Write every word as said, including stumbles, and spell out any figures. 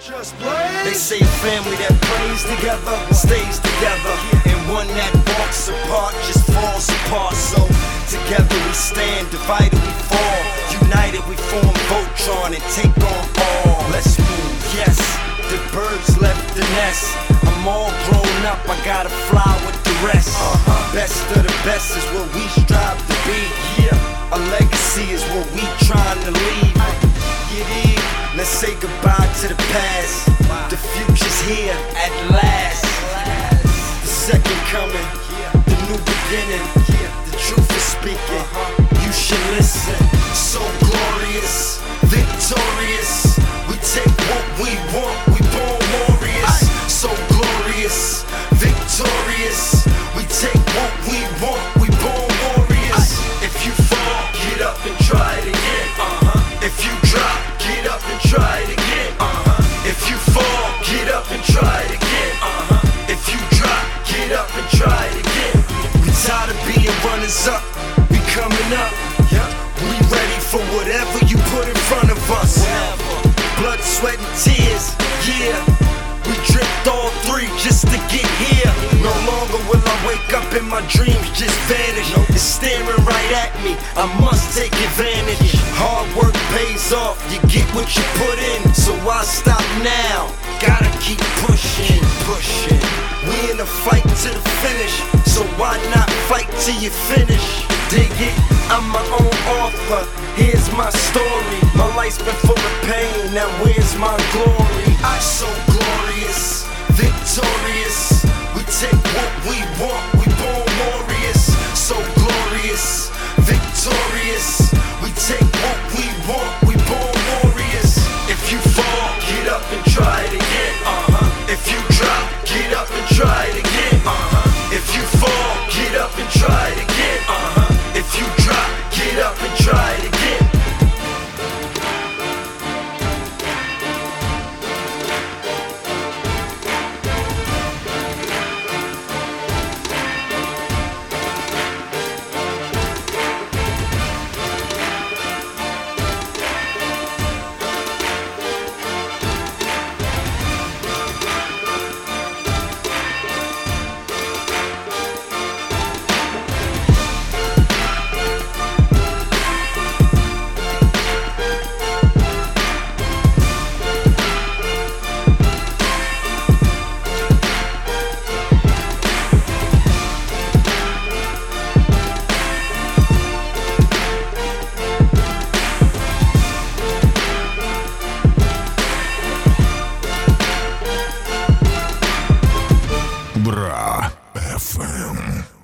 They say a family that prays together stays together, and one that walks apart just falls apart. So together we stand, divided we fall, united we form Voltron and take on all. Let's move, yes, the birds left the nest. I'm all grown up, I gotta fly with the rest. uh-huh. Best of the best is what we strive to be. Yeah, a legacy is what we trying to leave. You dig? Let's say goodbye to the past. The future's here at last. The second coming, the new beginning. The truth is speaking, you should listen. So glorious, victorious. We take what we want, we born warriors. So glorious, victorious. We take what we want, we born warriors. If you fall, get up and try it again. Uh-huh. If you drop, get up and try it again. Uh-huh. If you fall, get up and try it again. Uh-huh. If you drop, get up and try it again. We tired of being runners up, we coming up. We ready for whatever you put in front of us. Blood, sweat, and tears, yeah. We dripped all three just to get here. No longer will I wake up and my dreams just vanish. It's staring right at me, I must take advantage. Hard work pays off, you get what you put in. So why stop now? Gotta keep pushing, pushing. We in a fight to the finish, so why not fight till you finish? Dig it? I'm my own author, here's my story. My life's been full of pain, now where's my glory? I'm so glorious, victorious. We take what we want, we born warriors. So glorious, victorious. We take what we want, we born warriors. If you fall, get up and try it again. Uh-huh. If you drop, get up and try it again. Uh-huh. If you fall, get up and try it again. Uh-huh. If you drop, get up and try it again. Бра эф эм.